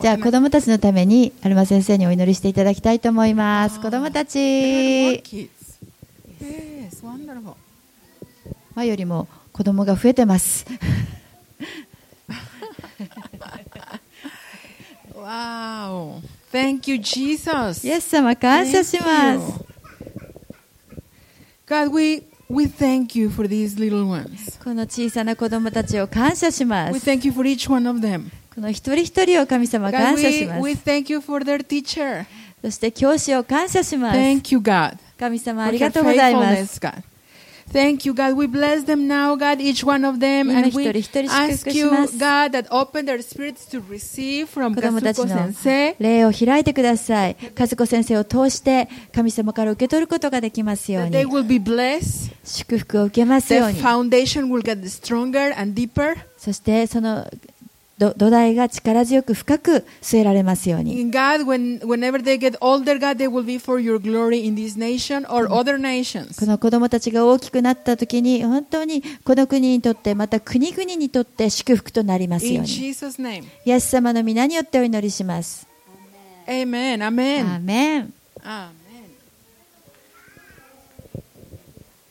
では子供たちのためにアルマ先生にお祈りしていただきたいと思います。子供たち、前よりも子供が増えてます。 Wow. Thank you, Jesus. イエス様感謝します。 God, we thank you for these little ones. この小さな子供たちを感謝しま We す。 thank you for each one of them. この一人一人を神様 God, 感謝しま we す。 thank you for their teacher. そして教師を感謝します。 Thank you, God. 神様あ For り your がとうございます。 faithfulness, God. Thank you, God. We bless them now, God, each one of them. 今 And 一 we 人一人祝 ask 福し you, ます。 God, that open their spirits to receive from 子供たち Kazuko の Sensei. 霊を開いてください。和子先生を通して神様から受け取ることができますよう That they に。 will be blessed. 祝福を受けますよう Their に。 foundation will get stronger and deeper. そしてその土台が力強く深く据えられますように。 In God, whenever they get older, God, they will be for your glory in this nation or other nations. この子供たちが大きくなった時に本当にこの国にとってまた国々にとって祝福となりますよう In に。 Jesus' name. イエス様の皆によってお祈りします。 Amen. Amen. アーメン。 Amen.